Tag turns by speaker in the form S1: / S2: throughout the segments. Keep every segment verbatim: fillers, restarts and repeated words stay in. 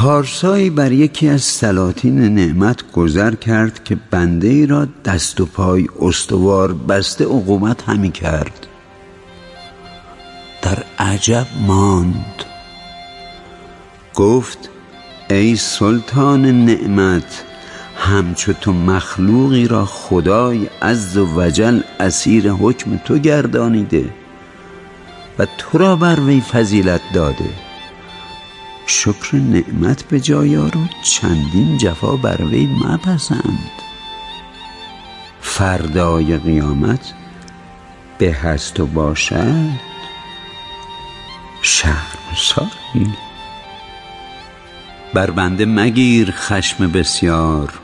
S1: پارسایی بر یکی از سلاطین نعمت گذر کرد که بنده ای را دست و پای استوار بسته عقوبت همی کرد. در عجب ماند، گفت ای سلطان نعمت، همچو تو مخلوقی را خدای عز و جل اسیر حکم تو گردانیده و تو را بر وی فضیلت داده. شکر نعمت به جای آر و چندین جفا بر وی مپسند. فردای قیامت به هست و باشد شرمساری. بر بنده مگیر خشم بسیار،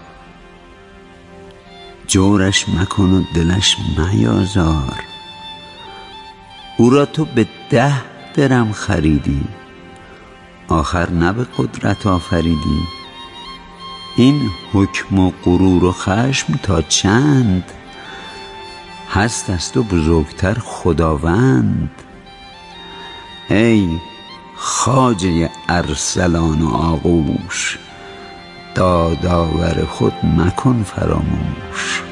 S1: جورش مکن و دلش میازار. او را تو به ده درم خریدی، آخر نه به قدرت آفریدی. این حکم و غرور و خشم تا چند، هست از تو بزرگتر خداوند. ای خواجه ارسلان و آغوش، دادآور خود مکن فراموش.